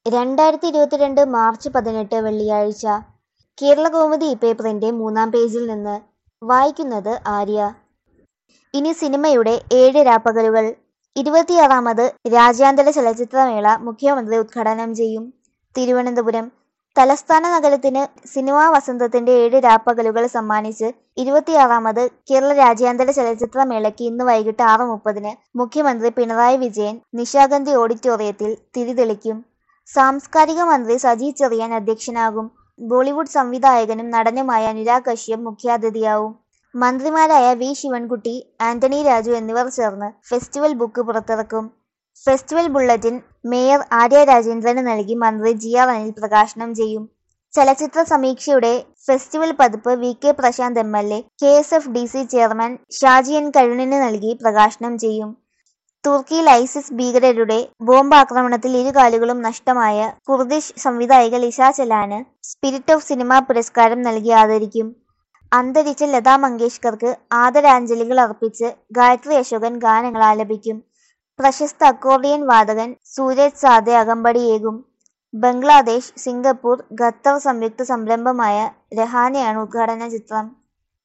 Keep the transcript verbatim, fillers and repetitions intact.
രണ്ടായിരത്തി ഇരുപത്തിരണ്ട് മാർച്ച് പതിനെട്ട് വെള്ളിയാഴ്ച. കേരളകൗമുദി പേപ്പറിന്റെ മൂന്നാം പേജിൽ നിന്ന് വായിക്കുന്നത് ആര്യ. ഇനി സിനിമയുടെ ഏഴ് രാപ്പകലുകൾ. ഇരുപത്തിയാറാമത് രാജ്യാന്തര ചലച്ചിത്രമേള മുഖ്യമന്ത്രി ഉദ്ഘാടനം ചെയ്യും. തിരുവനന്തപുരം. തലസ്ഥാന നഗരത്തിന് സിനിമാ വസന്തത്തിന്റെ ഏഴ് രാപ്പകലുകൾ സമ്മാനിച്ച് ഇരുപത്തിയാറാമത് കേരള രാജ്യാന്തര ചലച്ചിത്രമേളയ്ക്ക് ഇന്ന് വൈകിട്ട് ആറ് മുപ്പതിന് മുഖ്യമന്ത്രി പിണറായി വിജയൻ നിശാഗന്ധി ഓഡിറ്റോറിയത്തിൽ തിരിതെളിക്കും. സാംസ്കാരിക മന്ത്രി സജി ചെറിയാൻ അധ്യക്ഷനാകും. ബോളിവുഡ് സംവിധായകനും നടനുമായ അനുരാഗ് കശ്യപ് മുഖ്യാതിഥിയാവും. മന്ത്രിമാരായ വി ശിവൻകുട്ടി, ആന്റണി രാജു എന്നിവർ ചേർന്ന് ഫെസ്റ്റിവൽ ബുക്ക് പുറത്തിറക്കും. ഫെസ്റ്റിവൽ ബുള്ളറ്റിൻ മേയർ ആര്യ രാജേന്ദ്രന് നൽകി മന്ത്രി ജി ആർ അനിൽ പ്രകാശനം ചെയ്യും. ചലച്ചിത്ര സമീക്ഷയുടെ ഫെസ്റ്റിവൽ പതിപ്പ് V K Prashanth M L A, K S F D C chairman Shaji N കരുണിന് നൽകി പ്രകാശനം ചെയ്യും. തുർക്കിയിൽ ഐസിസ് ഭീകരരുടെ ബോംബാക്രമണത്തിൽ ഇരുകാലുകളും നഷ്ടമായ കുർദിഷ് സംവിധായിക ലിഷ ചെലാന് സ്പിരിറ്റ് ഓഫ് സിനിമ പുരസ്കാരം നൽകി ആദരിക്കും. അന്തരിച്ച ലതാ മങ്കേഷ്കർക്ക് ആദരാഞ്ജലികൾ അർപ്പിച്ച് ഗായത്രി അശോകൻ ഗാനങ്ങൾ ആലപിക്കും. പ്രശസ്ത അക്കോർഡിയൻ വാദകൻ സൂരജ് സാദെ അകമ്പടിയേകും. ബംഗ്ലാദേശ്, സിംഗപ്പൂർ, ഖത്തർ സംയുക്ത സംരംഭമായ രഹാനെയാണ് ഉദ്ഘാടന ചിത്രം.